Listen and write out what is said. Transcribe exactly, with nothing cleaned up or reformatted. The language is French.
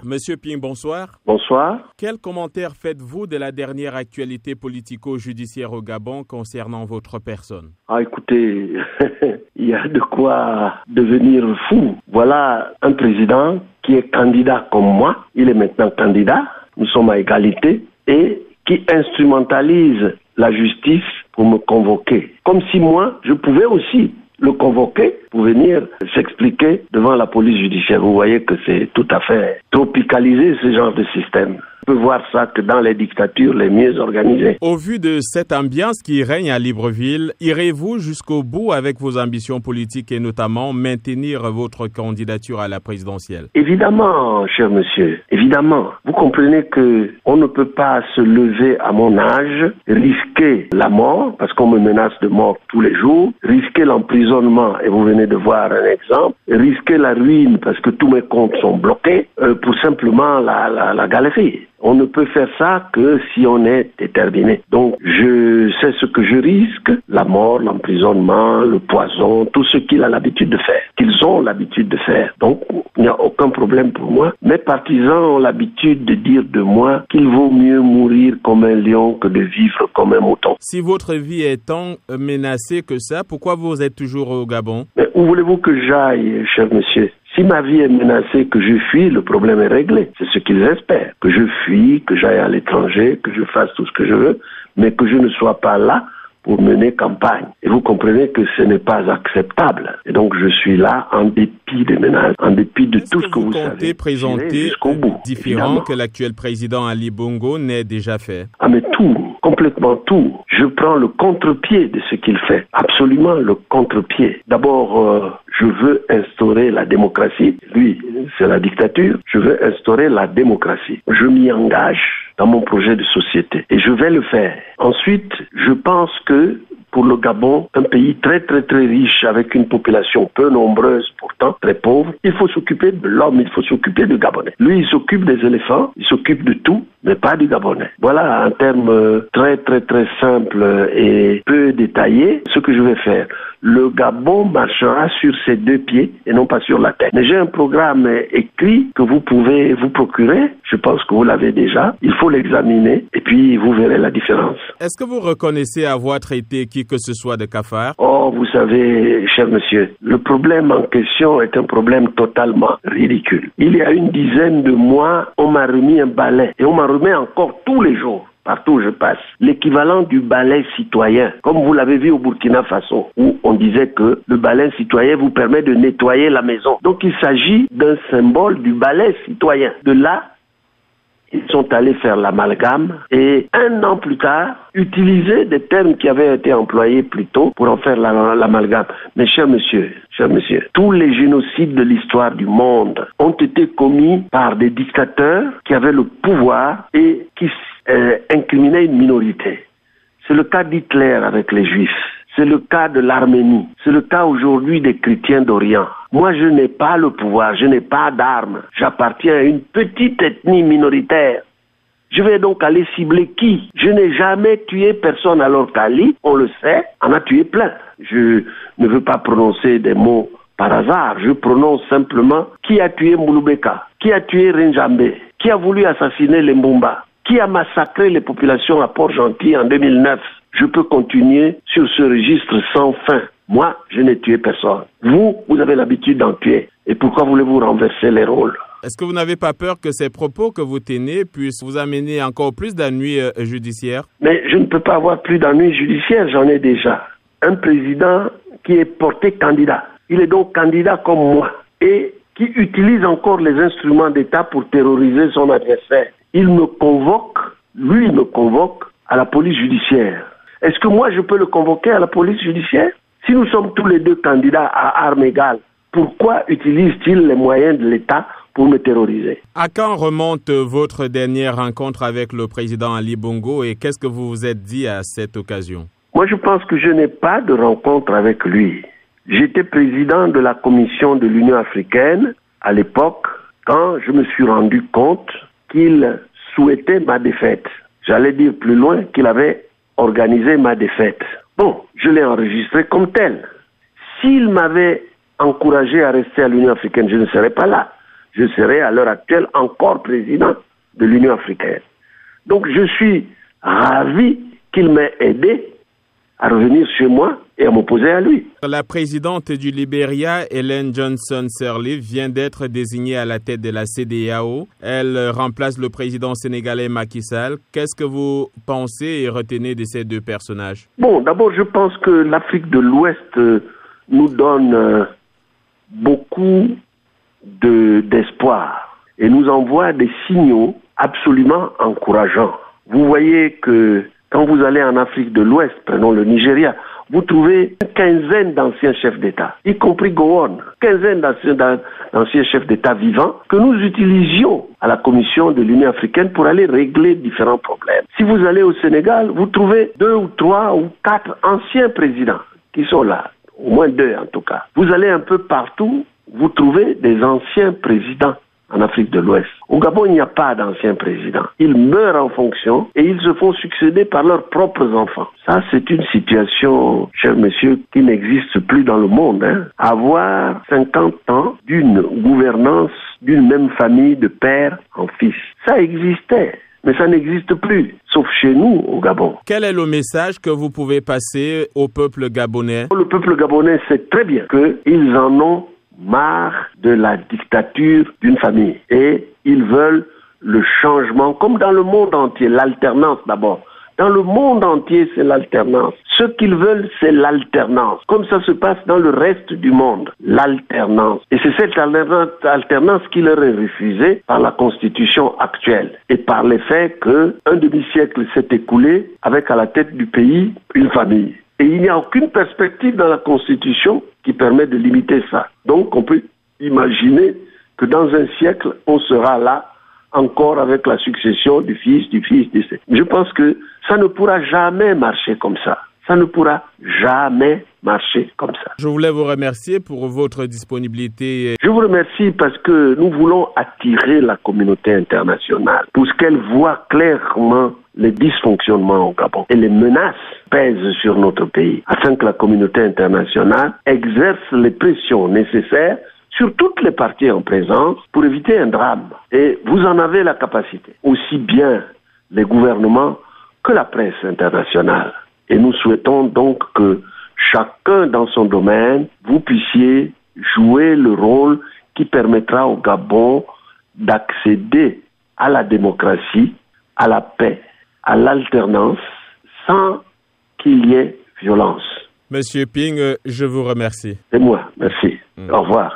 Monsieur Ping, bonsoir. Bonsoir. Quel commentaire faites-vous de la dernière actualité politico-judiciaire au Gabon concernant votre personne? Ah, écoutez, il y a de quoi devenir fou. Voilà un président qui est candidat comme moi. Il est maintenant candidat. Nous sommes à égalité. Et qui instrumentalise la justice pour me convoquer. Comme si moi, je pouvais aussi le convoquer pour venir s'expliquer devant la police judiciaire. Vous voyez que c'est tout à fait tropicalisé, ce genre de système. On peut voir ça que dans les dictatures les mieux organisées. Au vu de cette ambiance qui règne à Libreville, irez-vous jusqu'au bout avec vos ambitions politiques et notamment maintenir votre candidature à la présidentielle? Évidemment, cher monsieur, évidemment. Vous comprenez que on ne peut pas se lever à mon âge, risquer la mort, parce qu'on me menace de mort tous les jours, risquer l'emprisonnement, et vous venez de voir un exemple, risquer la ruine parce que tous mes comptes sont bloqués, euh, pour simplement la, la, la galerie. On ne peut faire ça que si on est déterminé. Donc, je sais ce que je risque, la mort, l'emprisonnement, le poison, tout ce qu'il a l'habitude de faire, qu'ils ont l'habitude de faire. Donc, il n'y a aucun problème pour moi. Mes partisans ont l'habitude de dire de moi qu'il vaut mieux mourir comme un lion que de vivre comme un mouton. Si votre vie est tant menacée que ça, pourquoi vous êtes toujours au Gabon? Mais où voulez-vous que j'aille, cher monsieur? Si ma vie est menacée, que je fuis, le problème est réglé. C'est ce qu'ils espèrent. Que je fuis, que j'aille à l'étranger, que je fasse tout ce que je veux, mais que je ne sois pas là pour mener campagne. Et vous comprenez que ce n'est pas acceptable. Et donc je suis là en dépit des menaces, en dépit de Est-ce tout que ce que vous, vous savez. comptez présenter jusqu'au bout, différent évidemment. que l'actuel président Ali Bongo n'ait déjà fait? Ah mais tout, complètement tout. Je prends le contre-pied de ce qu'il fait. Absolument le contre-pied. D'abord, euh, je veux instaurer la démocratie. Lui, c'est la dictature. Je veux instaurer la démocratie. Je m'y engage dans mon projet de société. Et je vais le faire. Ensuite, je pense que pour le Gabon, un pays très très très riche avec une population peu nombreuse, pourtant très pauvre, il faut s'occuper de l'homme, il faut s'occuper du Gabonais. Lui, il s'occupe des éléphants, il s'occupe de tout, mais pas du Gabonais. Voilà un terme très très très simple et peu détaillé ce que je vais faire. Le Gabon marchera sur ses deux pieds et non pas sur la tête. Mais j'ai un programme écrit que vous pouvez vous procurer. Je pense que vous l'avez déjà. Il faut l'examiner et puis vous verrez la différence. Est-ce que vous reconnaissez avoir traité qui que ce soit de cafard? Oh, vous savez, cher monsieur, le problème en question est un problème totalement ridicule. Il y a une dizaine de mois, on m'a remis un balai et on m'en remet encore tous les jours. Partout où je passe, l'équivalent du balai citoyen, comme vous l'avez vu au Burkina Faso, où on disait que le balai citoyen vous permet de nettoyer la maison. Donc il s'agit d'un symbole du balai citoyen. De là, ils sont allés faire l'amalgame et un an plus tard, utiliser des termes qui avaient été employés plus tôt pour en faire l'amalgame. Mais cher monsieur, cher monsieur, tous les génocides de l'histoire du monde ont été commis par des dictateurs qui avaient le pouvoir et qui euh, incriminaient une minorité. C'est le cas d'Hitler avec les Juifs. C'est le cas de l'Arménie. C'est le cas aujourd'hui des chrétiens d'Orient. Moi, je n'ai pas le pouvoir, je n'ai pas d'armes. J'appartiens à une petite ethnie minoritaire. Je vais donc aller cibler qui? Je n'ai jamais tué personne alors qu'Ali, on le sait, en a tué plein. Je ne veux pas prononcer des mots par hasard. Je prononce simplement qui a tué Mouloubeka, qui a tué Renjambe, qui a voulu assassiner les Mbumba, qui a massacré les populations à Port-Gentil en deux mille neuf. Je peux continuer sur ce registre sans fin. Moi, je n'ai tué personne. Vous, vous avez l'habitude d'en tuer. Et pourquoi voulez-vous renverser les rôles? Est-ce que vous n'avez pas peur que ces propos que vous tenez puissent vous amener encore plus d'ennuis euh, judiciaires? Mais je ne peux pas avoir plus d'ennuis judiciaires, j'en ai déjà. Un président qui est porté candidat. Il est donc candidat comme moi. Et qui utilise encore les instruments d'État pour terroriser son adversaire. Il me convoque, lui me convoque à la police judiciaire. Est-ce que moi je peux le convoquer à la police judiciaire? Si nous sommes tous les deux candidats à armes égales, pourquoi utilise-t-il les moyens de l'État pour me terroriser? À quand remonte votre dernière rencontre avec le président Ali Bongo et qu'est-ce que vous vous êtes dit à cette occasion? Moi je pense que je n'ai pas de rencontre avec lui. J'étais président de la commission de l'Union africaine à l'époque quand je me suis rendu compte qu'il souhaitait ma défaite. J'allais dire plus loin qu'il avait organisé ma défaite. Bon, je l'ai enregistré comme tel. S'il m'avait encouragé à rester à l'Union africaine, je ne serais pas là. je serais à l'heure actuelle encore président de l'Union africaine. Donc je suis ravi qu'il m'ait aidé à revenir chez moi et à m'opposer à lui. La présidente du Libéria, Ellen Johnson Sirleaf, vient d'être désignée à la tête de la C E D E A O. Elle remplace le président sénégalais Macky Sall. Qu'est-ce que vous pensez et retenez de ces deux personnages? Bon, d'abord, je pense que l'Afrique de l'Ouest euh, nous donne euh, beaucoup de, d'espoir et nous envoie des signaux absolument encourageants. Vous voyez que quand vous allez en Afrique de l'Ouest, prenons le Nigeria, vous trouvez une quinzaine d'anciens chefs d'État, y compris Gowon, quinzaine d'anciens, d'anciens chefs d'État vivants que nous utilisions à la Commission de l'Union africaine pour aller régler différents problèmes. Si vous allez au Sénégal, vous trouvez deux ou trois ou quatre anciens présidents qui sont là, au moins deux en tout cas. Vous allez un peu partout, vous trouvez des anciens présidents en Afrique de l'Ouest. Au Gabon, il n'y a pas d'anciens présidents. Ils meurent en fonction et ils se font succéder par leurs propres enfants. Ça, c'est une situation, cher monsieur, qui n'existe plus dans le monde. Hein. Avoir cinquante ans d'une gouvernance d'une même famille de père en fils. Ça existait, mais ça n'existe plus, sauf chez nous, au Gabon. Quel est le message que vous pouvez passer au peuple gabonais? Le peuple gabonais sait très bien qu'ils en ont marre de la dictature d'une famille et ils veulent le changement, comme dans le monde entier, l'alternance d'abord. Dans le monde entier, c'est l'alternance. Ce qu'ils veulent, c'est l'alternance, comme ça se passe dans le reste du monde, l'alternance. Et c'est cette alternance qui leur est refusée par la Constitution actuelle et par le fait qu'un demi-siècle s'est écoulé avec à la tête du pays une famille. Et il n'y a aucune perspective dans la Constitution qui permet de limiter ça. Donc on peut imaginer que dans un siècle, on sera là encore avec la succession du fils, du fils, du fils. Je pense que ça ne pourra jamais marcher comme ça. Ça ne pourra jamais marcher comme ça. Je voulais vous remercier pour votre disponibilité. Je vous remercie parce que nous voulons attirer la communauté internationale pour qu'elle voit clairement les dysfonctionnements au Gabon et les menaces pèsent sur notre pays, afin que la communauté internationale exerce les pressions nécessaires sur toutes les parties en présence pour éviter un drame. Et vous en avez la capacité, aussi bien les gouvernements que la presse internationale. Et nous souhaitons donc que chacun dans son domaine, vous puissiez jouer le rôle qui permettra au Gabon d'accéder à la démocratie, à la paix, à l'alternance, sans qu'il y ait violence. Monsieur Ping, je vous remercie. C'est moi, merci. Mmh. Au revoir.